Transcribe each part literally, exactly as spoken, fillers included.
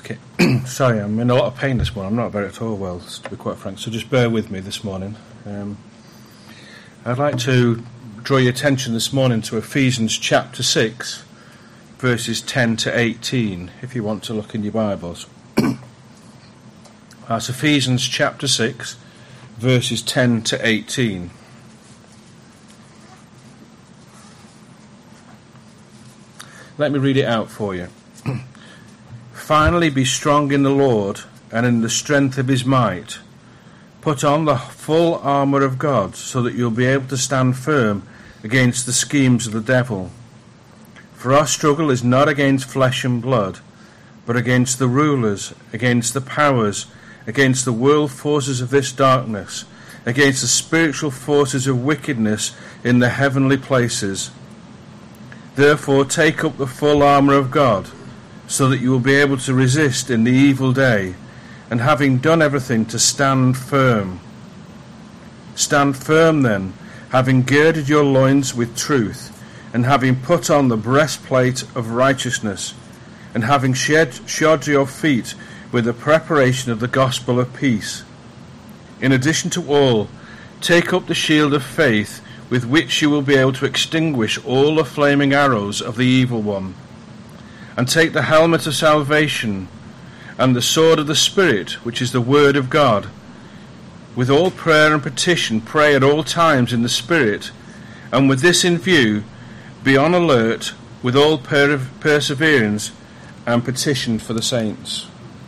Okay. Sorry, I'm in a lot of pain this morning. I'm not very at all well, to be quite frank, so just bear with me this morning. Um, I'd like to draw your attention this morning to Ephesians chapter six, verses ten to eighteen, if you want to look in your Bibles. That's Ephesians chapter six, verses ten to eighteen. Let me read it out for you. Finally, be strong in the Lord and in the strength of his might. Put on the full armour of God, so that you'll be able to stand firm against the schemes of the devil. For our struggle is not against flesh and blood, but against the rulers, against the powers, against the world forces of this darkness, against the spiritual forces of wickedness in the heavenly places. Therefore, take up the full armour of God, so that you will be able to resist in the evil day, and having done everything, to stand firm. Stand firm then, having girded your loins with truth, and having put on the breastplate of righteousness, and having shed, shod your feet with the preparation of the gospel of peace. In addition to all, take up the shield of faith, with which you will be able to extinguish all the flaming arrows of the evil one. And take the helmet of salvation, and the sword of the Spirit, which is the word of God. With all prayer and petition, pray at all times in the Spirit, and with this in view, be on alert with all per- perseverance and petition for the saints.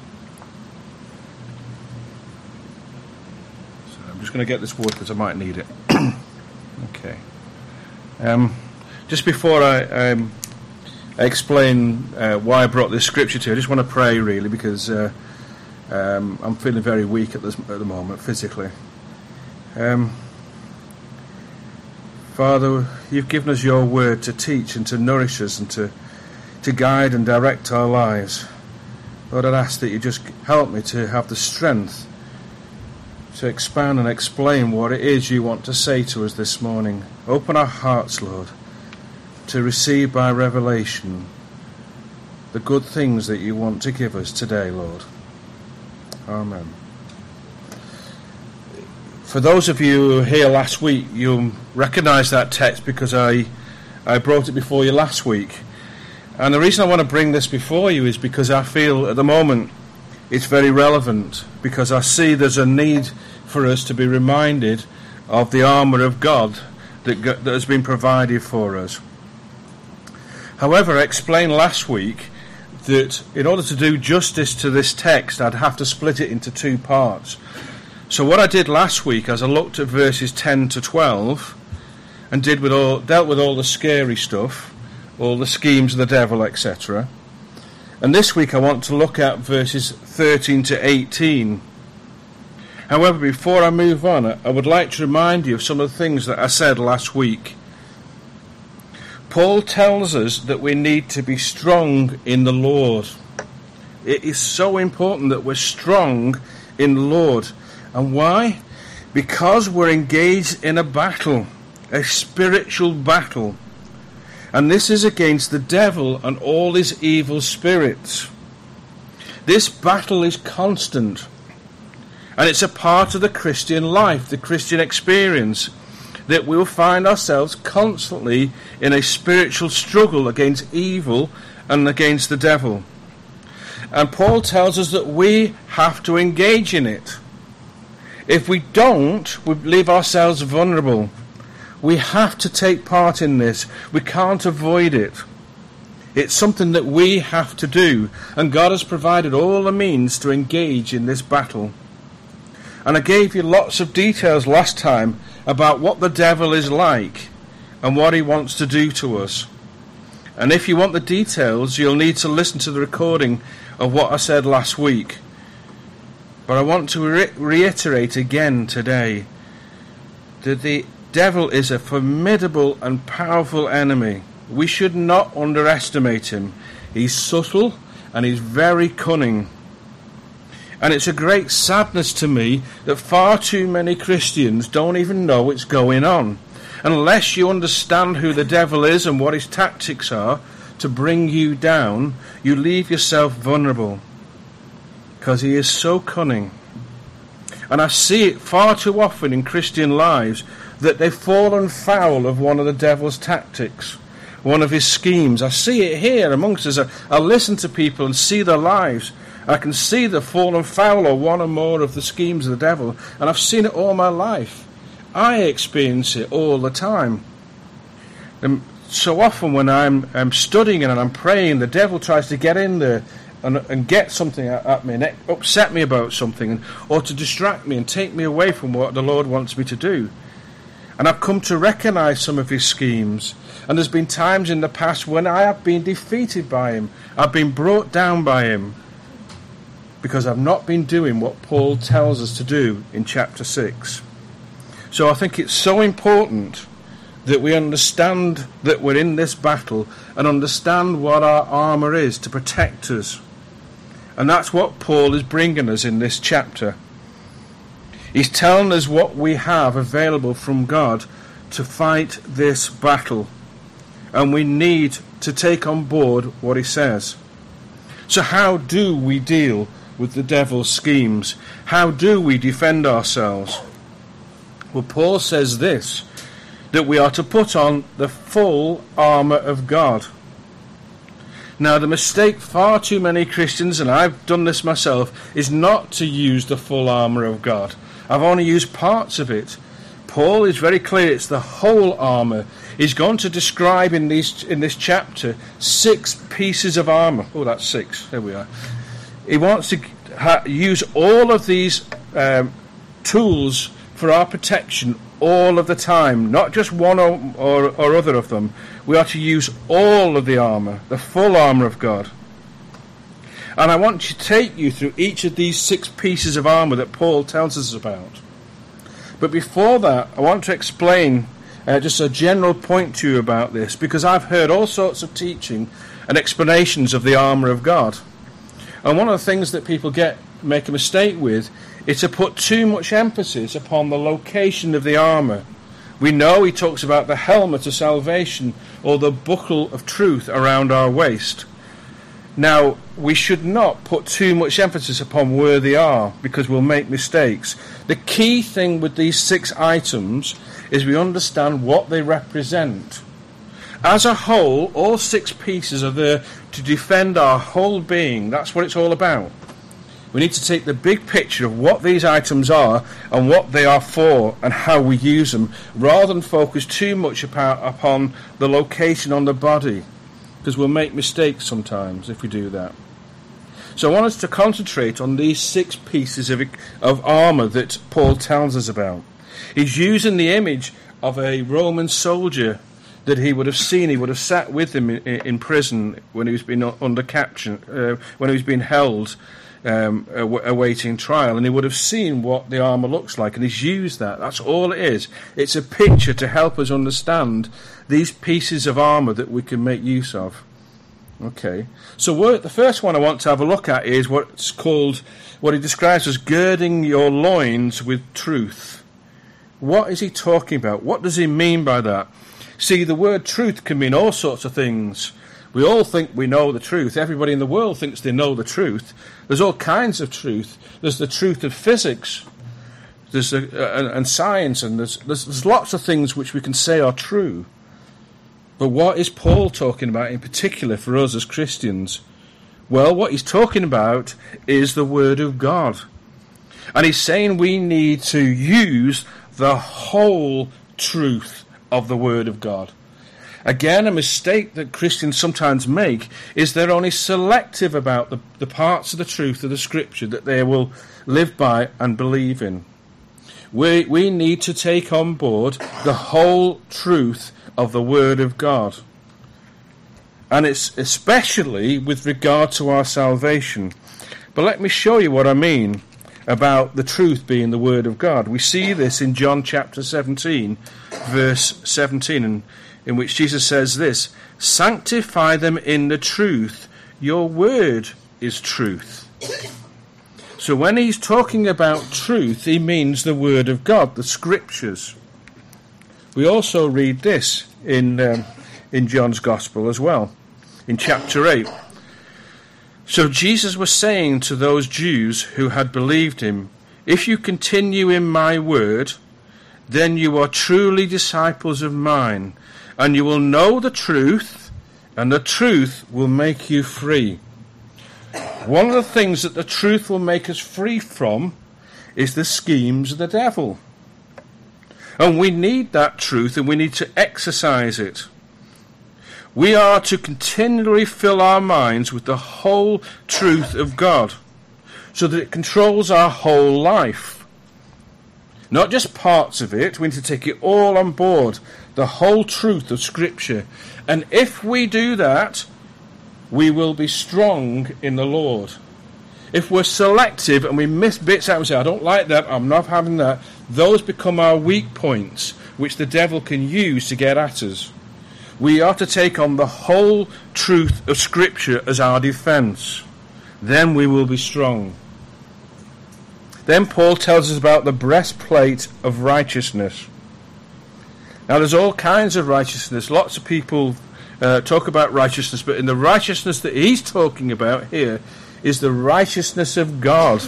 So I'm just going to get this water because I might need it. Okay. Um, just before I... Um, explain uh, why I brought this scripture to you, I just want to pray really, because uh, um, I'm feeling very weak at, this, at the moment physically. Um, Father, you've given us your word to teach and to nourish us and to, to guide and direct our lives. Lord, I'd ask that you just help me to have the strength to expand and explain what it is you want to say to us this morning. Open our hearts, Lord, to receive by revelation the good things that you want to give us today, Lord. Amen. For those of you who were here last week, you'll recognise that text because I, I brought it before you last week. And the reason I want to bring this before you is because I feel at the moment it's very relevant, because I see there's a need for us to be reminded of the armour of God that, that has been provided for us. However, I explained last week that in order to do justice to this text, I'd have to split it into two parts. So what I did last week, as I looked at verses ten to twelve, and did with all, dealt with all the scary stuff, all the schemes of the devil, et cetera. And this week I want to look at verses thirteen to eighteen. However, before I move on, I would like to remind you of some of the things that I said last week. Paul tells us that we need to be strong in the Lord. It is so important that we're strong in the Lord. And why? Because we're engaged in a battle, a spiritual battle. And this is against the devil and all his evil spirits. This battle is constant. And it's a part of the Christian life, the Christian experience, that we'll find ourselves constantly in a spiritual struggle against evil and against the devil. And Paul tells us that we have to engage in it. If we don't, we leave ourselves vulnerable. We have to take part in this. We can't avoid it. It's something that we have to do. And God has provided all the means to engage in this battle. And I gave you lots of details last time about what the devil is like and what he wants to do to us. And if you want the details, you'll need to listen to the recording of what I said last week. But I want to re- reiterate again today that the devil is a formidable and powerful enemy. We should not underestimate him. He's subtle and he's very cunning. And it's a great sadness to me that far too many Christians don't even know what's going on. Unless you understand who the devil is and what his tactics are to bring you down, you leave yourself vulnerable. because he is so cunning. And I see it far too often in Christian lives that they've fallen foul of one of the devil's tactics, one of his schemes. I see it here amongst us. I, I listen to people and see their lives. I can see they've fallen foul of one or more of the schemes of the devil, and I've seen it all my life. I experience it all the time. And so often when I'm, I'm studying and I'm praying, the devil tries to get in there and, and get something at, at me and upset me about something, and, or to distract me and take me away from what the Lord wants me to do. And I've come to recognise some of his schemes. And there's been times in the past when I have been defeated by him. I've been brought down by him because I've not been doing what Paul tells us to do in chapter six. So I think it's so important that we understand that we're in this battle and understand what our armour is to protect us. And that's what Paul is bringing us in this chapter. He's telling us what we have available from God to fight this battle. And we need to take on board what he says. So how do we deal with the devil's schemes? How do we defend ourselves? Well, Paul says this, that we are to put on the full armour of God. Now, the mistake far too many Christians, and I've done this myself, is not to use the full armour of God. I've only used parts of it. Paul is very clear, it's the whole armour. He's going to describe in these in this chapter six pieces of armour. Oh, that's six. There we are. He wants to ha- use all of these um, tools for our protection all of the time, not just one or, or, or other of them. We are to use all of the armour, the full armour of God. And I want to take you through each of these six pieces of armour that Paul tells us about. But before that, I want to explain uh, just a general point to you about this, because I've heard all sorts of teaching and explanations of the armour of God. And one of the things that people get make a mistake with is to put too much emphasis upon the location of the armour. We know he talks about the helmet of salvation or the buckle of truth around our waist. Now, we should not put too much emphasis upon where they are, because we'll make mistakes. The key thing with these six items is we understand what they represent. As a whole, all six pieces are there to defend our whole being. That's what it's all about. We need to take the big picture of what these items are and what they are for and how we use them, rather than focus too much upon the location on the body, because we'll make mistakes sometimes if we do that. So I want us to concentrate on these six pieces of, of armour that Paul tells us about. He's using the image of a Roman soldier that he would have seen. He would have sat with him in, in prison when he was being under capture, uh, when he was being held, um, awaiting trial, and he would have seen what the armour looks like, and he's used that. That's all it is. It's a picture to help us understand these pieces of armour that we can make use of. Okay, so what, the first one I want to have a look at is what's called, what he describes as girding your loins with truth. What is he talking about? What does he mean by that? See, the word truth can mean all sorts of things. We all think we know the truth. Everybody in the world thinks they know the truth. There's all kinds of truth. There's the truth of physics, there's a, uh, and science, and there's, there's there's lots of things which we can say are true. But what is Paul talking about in particular for us as Christians? Well, what he's talking about is the Word of God. And he's saying we need to use the whole truth of the Word of God. Again, a mistake that Christians sometimes make is they're only selective about the, the parts of the truth of the Scripture that they will live by and believe in. We, we need to take on board the whole truth of the Word of God. And it's especially with regard to our salvation. But let me show you what I mean about the truth being the Word of God. We see this in John chapter seventeen, verse seventeen, and in which Jesus says this, "Sanctify them in the truth, your word is truth." So when he's talking about truth, he means the Word of God, the Scriptures. We also read this in um, in John's Gospel as well, in chapter eight. So Jesus was saying to those Jews who had believed him, if you continue in my word, then you are truly disciples of mine, and you will know the truth, and the truth will make you free. One of the things that the truth will make us free from is the schemes of the devil. And we need that truth, and we need to exercise it. We are to continually fill our minds with the whole truth of God, so that it controls our whole life. Not just parts of it, we need to take it all on board, the whole truth of Scripture. And if we do that, we will be strong in the Lord. If we're selective and we miss bits out and say, I don't like that, I'm not having that, those become our weak points, which the devil can use to get at us. We are to take on the whole truth of Scripture as our defence. Then we will be strong. Then Paul tells us about the breastplate of righteousness. Now there's all kinds of righteousness. Lots of people uh, talk about righteousness, but in the righteousness that he's talking about here is the righteousness of God.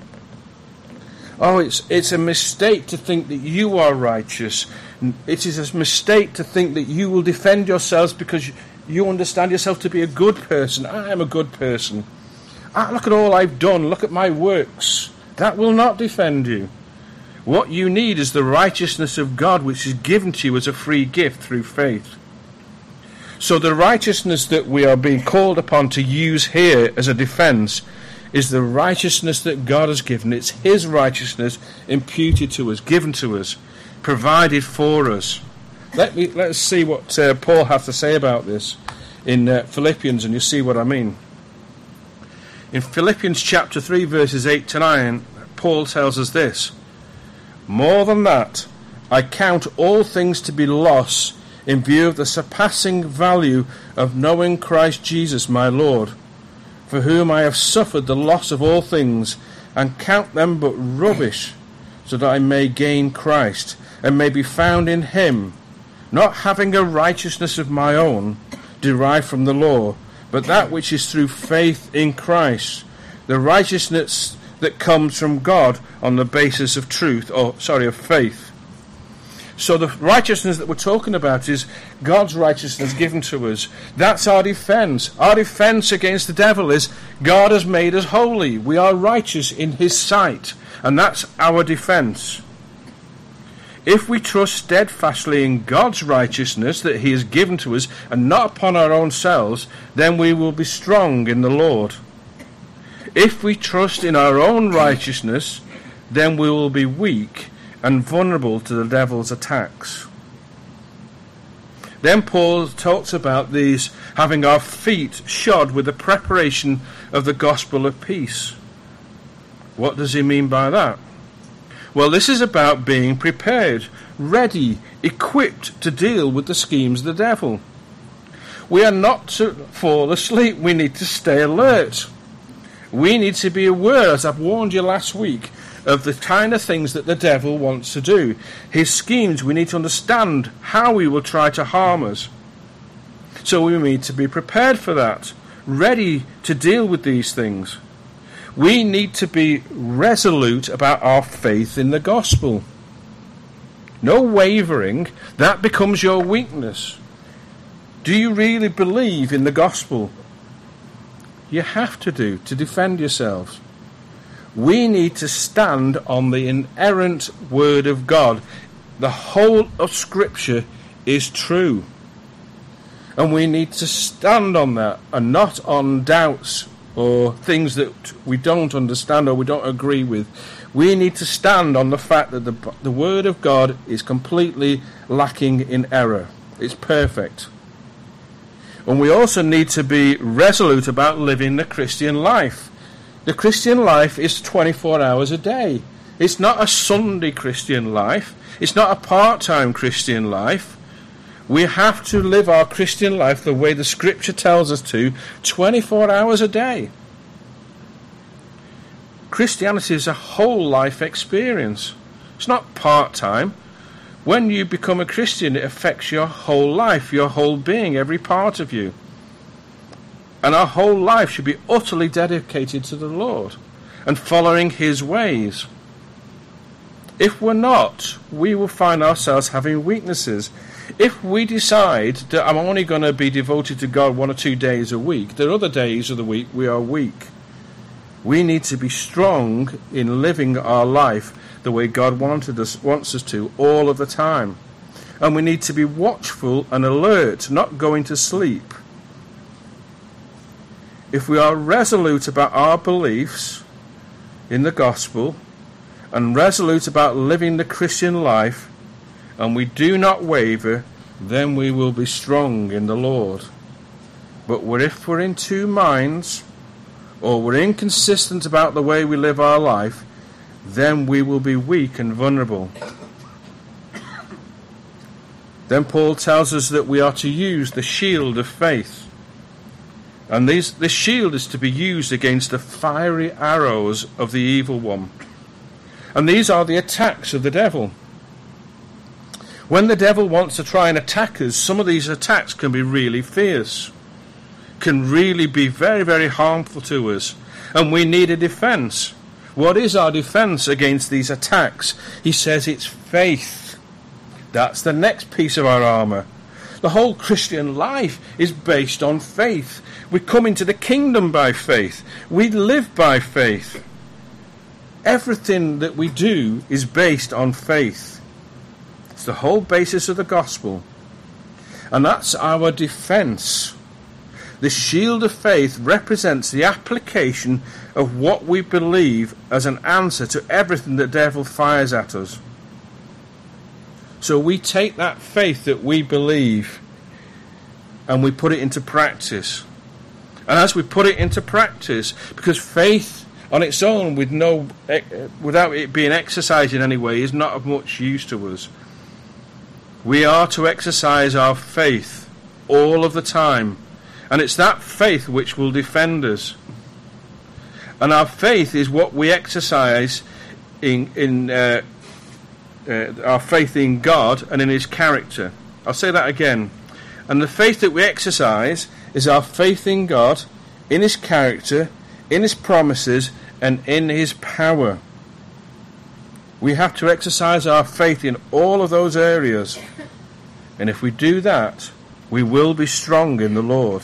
Oh, it's it's a mistake to think that you are righteous. It is a mistake to think that you will defend yourselves because you understand yourself to be a good person. I am a good person. Ah, look at all I've done. Look at my works. That will not defend you. What you need is the righteousness of God, which is given to you as a free gift through faith. So the righteousness that we are being called upon to use here as a defence is the righteousness that God has given. It's his righteousness imputed to us, given to us, provided for us. Let me let's see what uh, Paul has to say about this in uh, Philippians, and you'll see what I mean. In Philippians chapter three, verses eight to nine, Paul tells us this: more than that, I count all things to be loss in view of the surpassing value of knowing Christ Jesus my Lord, for whom I have suffered the loss of all things, and count them but rubbish, so that I may gain Christ, and may be found in him, not having a righteousness of my own, derived from the law, but that which is through faith in Christ, the righteousness that comes from God on the basis of truth, or sorry, of faith. So the righteousness that we're talking about is God's righteousness given to us. That's our defense. Our defense against the devil is God has made us holy. We are righteous in his sight, and that's our defense. If we trust steadfastly in God's righteousness that he has given to us, and not upon our own selves, then we will be strong in the Lord. If we trust in our own righteousness, then we will be weak and vulnerable to the devil's attacks. Then Paul talks about these having our feet shod with the preparation of the gospel of peace. What does he mean by that? Well, this is about being prepared, ready, equipped to deal with the schemes of the devil. We are not to fall asleep. We need to stay alert. We need to be aware, as I've warned you last week, of the kind of things that the devil wants to do. His schemes, we need to understand how he will try to harm us. So we need to be prepared for that, ready to deal with these things. We need to be resolute about our faith in the gospel. No wavering. That becomes your weakness. Do you really believe in the gospel? You have to do, to defend yourselves. We need to stand on the inerrant word of God. The whole of Scripture is true. And we need to stand on that and not on doubts or things that we don't understand or we don't agree with. We need to stand on the fact that the, the Word of God is completely lacking in error. It's perfect. And we also need to be resolute about living the Christian life. The Christian life is twenty-four hours a day. It's not a Sunday Christian life. It's not a part-time Christian life. We have to live our Christian life the way the Scripture tells us to, twenty-four hours a day. Christianity is a whole life experience. It's not part-time. When you become a Christian, it affects your whole life, your whole being, every part of you. And our whole life should be utterly dedicated to the Lord and following his ways. If we're not, we will find ourselves having weaknesses. If we decide that I'm only going to be devoted to God one or two days a week, there are other days of the week we are weak. We need to be strong in living our life the way God wanted us, wants us to all of the time. And we need to be watchful and alert, not going to sleep. If we are resolute about our beliefs in the gospel and resolute about living the Christian life, and we do not waver, then we will be strong in the Lord. But if we're in two minds, or we're inconsistent about the way we live our life, then we will be weak and vulnerable. Then Paul tells us that we are to use the shield of faith. And these, this shield is to be used against the fiery arrows of the evil one. And these are the attacks of the devil. When the devil wants to try and attack us, some of these attacks can be really fierce, can really be very, very harmful to us. And we need a defense. What is our defense against these attacks? He says it's faith. That's the next piece of our armour. The whole Christian life is based on faith. We come into the kingdom by faith. We live by faith. Everything that we do is based on faith. It's the whole basis of the gospel. And that's our defense. The shield of faith represents the application of what we believe as an answer to everything the devil fires at us. So we take that faith that we believe and we put it into practice. And as we put it into practice, because faith on its own with no, without it being exercised in any way is not of much use to us. We are to exercise our faith all of the time. And it's that faith which will defend us. And our faith is what we exercise in, in uh, uh, our faith in God and in his character. I'll say that again. And the faith that we exercise is our faith in God, in his character, in his promises, and in his power. We have to exercise our faith in all of those areas. And if we do that, we will be strong in the Lord.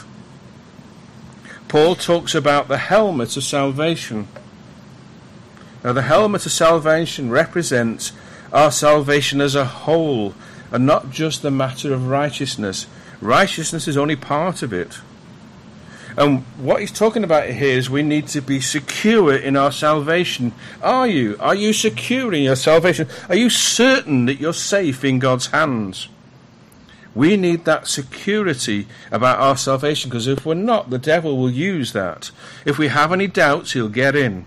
Paul talks about the helmet of salvation. Now, the helmet of salvation represents our salvation as a whole, and not just the matter of righteousness. Righteousness is only part of it. And what he's talking about here is we need to be secure in our salvation. Are you? Are you secure in your salvation? Are you certain that you're safe in God's hands? We need that security about our salvation, because if we're not, the devil will use that. If we have any doubts, he'll get in.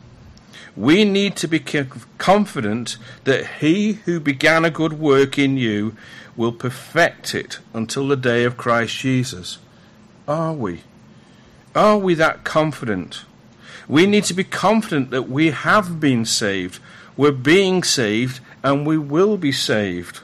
We need to be confident that he who began a good work in you will perfect it until the day of Christ Jesus. Are we? Are we that confident? We need to be confident that we have been saved, we're being saved, and we will be saved.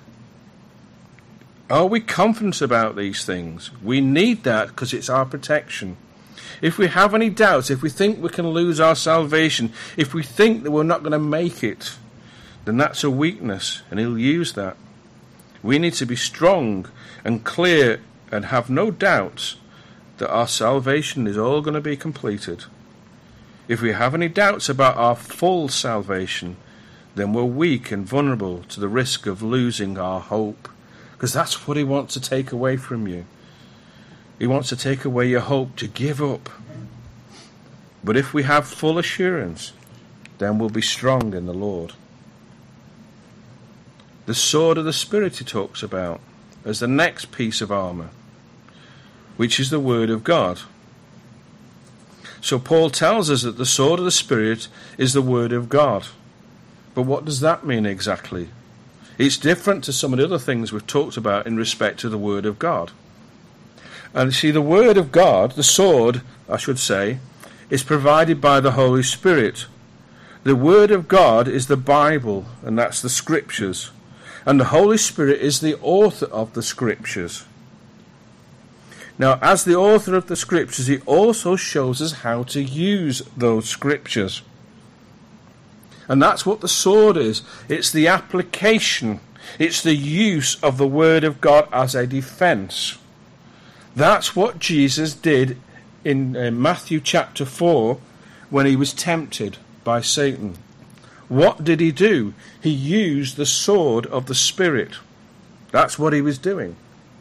Are we confident about these things? We need that because it's our protection. If we have any doubts, if we think we can lose our salvation, if we think that we're not going to make it, then that's a weakness, and he'll use that. We need to be strong and clear and have no doubts that our salvation is all going to be completed. If we have any doubts about our full salvation, then we're weak and vulnerable to the risk of losing our hope. Because that's what he wants to take away from you. He wants to take away your hope, to give up. But if we have full assurance, then we'll be strong in the Lord. The sword of the Spirit he talks about as the next piece of armour, which is the Word of God. So Paul tells us that the sword of the Spirit is the Word of God. But what does that mean exactly? It's different to some of the other things we've talked about in respect to the Word of God. And see, the Word of God, the sword, I should say, is provided by the Holy Spirit. The Word of God is the Bible, and that's the Scriptures. And the Holy Spirit is the author of the Scriptures. Now, as the author of the Scriptures, he also shows us how to use those Scriptures. And that's what the sword is. It's the application. It's the use of the Word of God as a defense. That's what Jesus did in uh, Matthew chapter four when he was tempted by Satan. What did he do? He used the sword of the Spirit. That's what he was doing.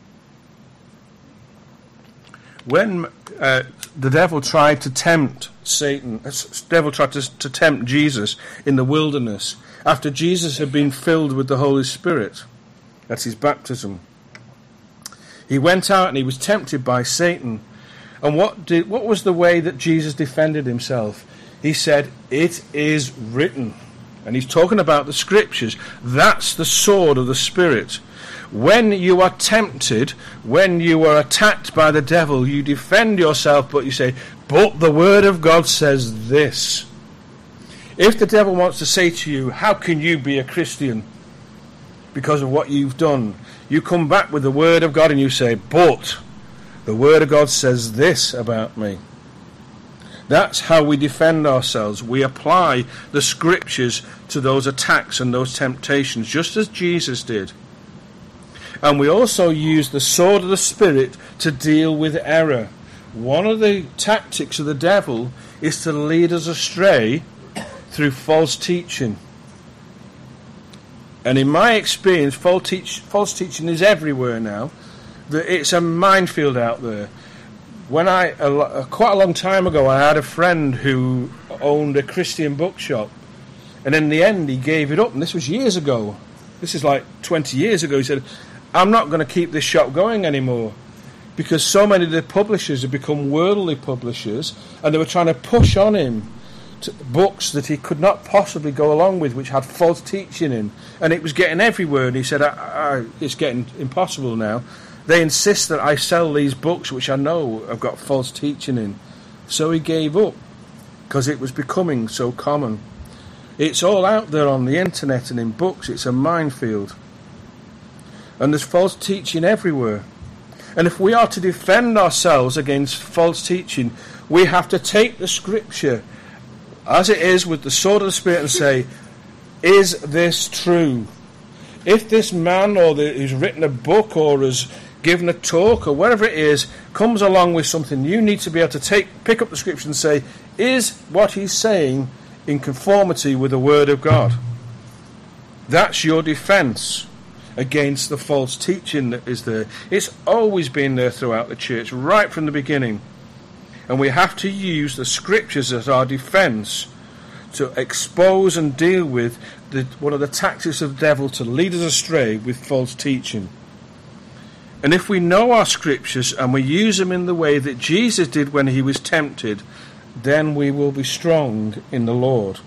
When uh, the devil tried to tempt Satan, the devil tried to, to tempt Jesus in the wilderness, after Jesus had been filled with the Holy Spirit, that's his baptism, he went out and he was tempted by Satan. And what did, what was the way that Jesus defended himself? He said, "It is written." And he's talking about the Scriptures. That's the sword of the Spirit. When you are tempted, when you are attacked by the devil, you defend yourself, but you say, "But the Word of God says this." If the devil wants to say to you, "How can you be a Christian because of what you've done?" you come back with the Word of God and you say, "But the Word of God says this about me." That's how we defend ourselves. We apply the Scriptures to those attacks and those temptations, just as Jesus did. And we also use the sword of the Spirit to deal with error. One of the tactics of the devil is to lead us astray through false teaching. And in my experience, false, teach, false teaching is everywhere now. It's a minefield out there. When I, a, quite a long time ago, I had a friend who owned a Christian bookshop. And in the end, he gave it up. And this was years ago. This is like twenty years ago. He said, "I'm not going to keep this shop going anymore." Because so many of the publishers have become worldly publishers. And they were trying to push on him to books that he could not possibly go along with, which had false teaching in. And it was getting everywhere. And he said, I, I, it's getting impossible now. They insist that I sell these books which I know have got false teaching in. So he gave up because it was becoming so common. It's all out there on the internet and in books. It's a minefield. And there's false teaching everywhere. And if we are to defend ourselves against false teaching, we have to take the Scripture as it is with the sword of the Spirit and say, "Is this true?" If this man or the, who's written a book or has given a talk or whatever it is comes along with something, you need to be able to take pick up the Scripture and say, "Is what he's saying in conformity with the Word of God?" That's your defense against the false teaching that is there. It's always been there throughout the church, right from the beginning. And we have to use the Scriptures as our defense to expose and deal with the, one of the tactics of the devil to lead us astray with false teaching. And if we know our Scriptures and we use them in the way that Jesus did when he was tempted, then we will be strong in the Lord.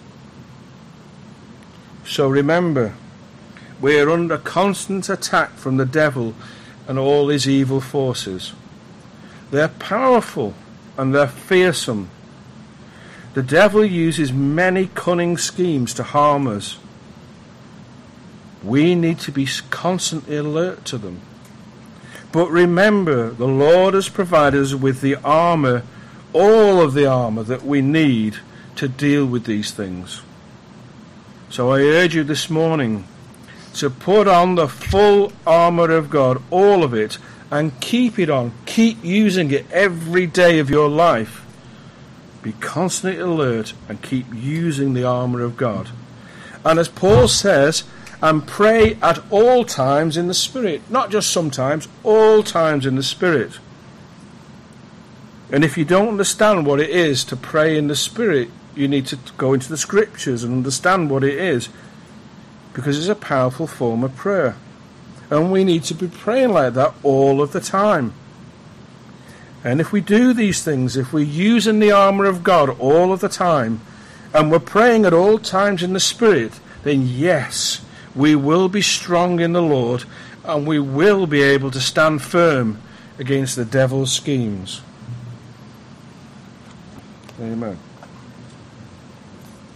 So remember, we are under constant attack from the devil and all his evil forces. They're powerful and they're fearsome. The devil uses many cunning schemes to harm us. We need to be constantly alert to them. But remember, the Lord has provided us with the armour, all of the armour that we need to deal with these things. So I urge you this morning to put on the full armour of God, all of it, and keep it on. Keep using it every day of your life. Be constantly alert and keep using the armour of God. And as Paul says, and pray at all times in the Spirit. Not just sometimes, all times in the Spirit. And if you don't understand what it is to pray in the Spirit, you need to go into the Scriptures and understand what it is. Because it's a powerful form of prayer. And we need to be praying like that all of the time. And if we do these things, if we're using the armour of God all of the time, and we're praying at all times in the Spirit, then yes, we will be strong in the Lord, and we will be able to stand firm against the devil's schemes. Amen.